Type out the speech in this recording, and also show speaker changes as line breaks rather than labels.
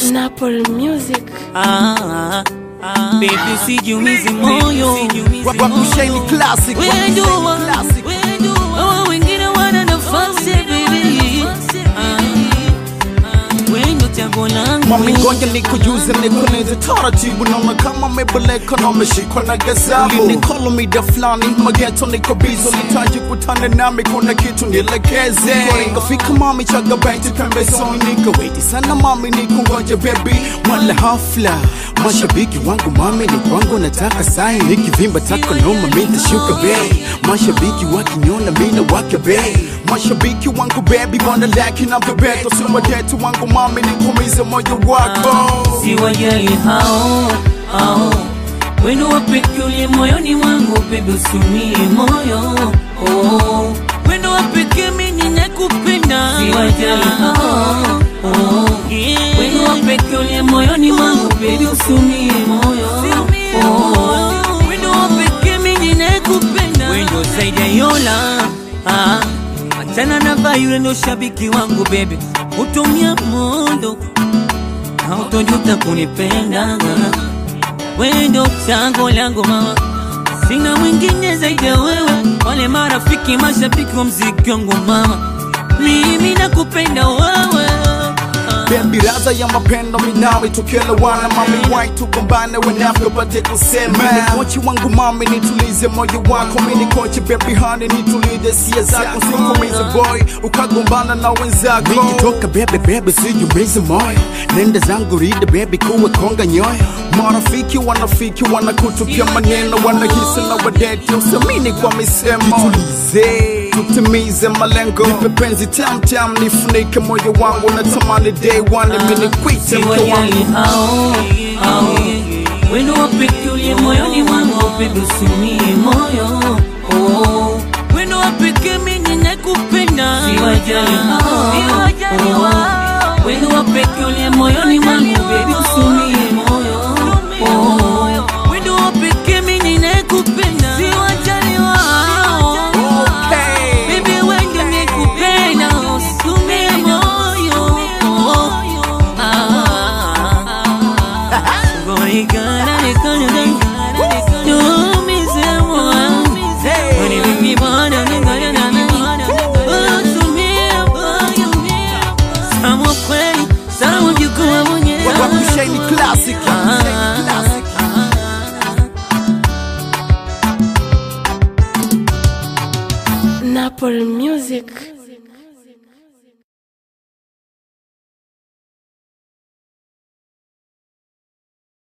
Napoli Music.
Baby sijumizi moyo
Wapa Kushaini Classic.
wengine wana nafasi baby. Wendo chaguo langu
Mami ngoja nikujuze nikuneze taratibu. Naona kama mebeleka na umeshikwa na gazabu. Ulinikolo mida flani mageto niko bizo. Nitaji kutane nami kuna kitu nielekeze. Ingafika mami chaga baiti pembezoni. Nikaweti sana mami nikungoje baby. Wala hafla mashabiki wangu mami ni kwangu nataka sahi. Nikivimba tako noma minta shuka bay. Mashabiki wakiniona mina wake bay. Mashabiki wangu baby wana laki na bebeto. Siwa detu wangu mami nikumize moyo wako.
siwajali hao wendo wapeke ulie moyoni mwangu baby usumie moyo wendo wapeke mimi nakupenda siwajali hao wendo wapeke ulie moyoni mwangu baby usumie moyo wendo wapeke mimi nakupenda wendo zaidi ya yola achana na vayu ndo shabiki wangu baby utumia mondo hautojuta kunipenda wendo chango langu mama sina mwingine zaidi ya wewe wale marafiki mashabiki wa mziki wangu mama mimi nakupenda wewe
Baby raza ya mapendo minawe tukielewana mami wai tugombane wenafyo pate kusema. Mini kochi wangu mami nitulize moyo wako. Mini kochi baby honey nitulize siya zako. Sikumize boy ukagombana na wenzako. Nikitoka baby sijumize moyo. Nenda zangu ride baby kuwe konga nyoyo. Marafiki wanafiki wanakutupia maneno. Wanahisi na wadeti usamini kwa misemo. Nitulize tutimize malengo. Nipe penzi tam nifunike moyo wangu. Natamani day one mini kwite mke wangu.
hao wendo wapeke ulie moyoni mwangu baby usumie moyo wendo wapeke mimi nakupenda siwajali hao wendo wapeke ulie moyoni mwangu baby usumie moyo wendo wapeke mimi nakupenda siwajali wao baby wendo nakupenda usumie moyo
Wapa Kushaini Classic.
Napoli Music.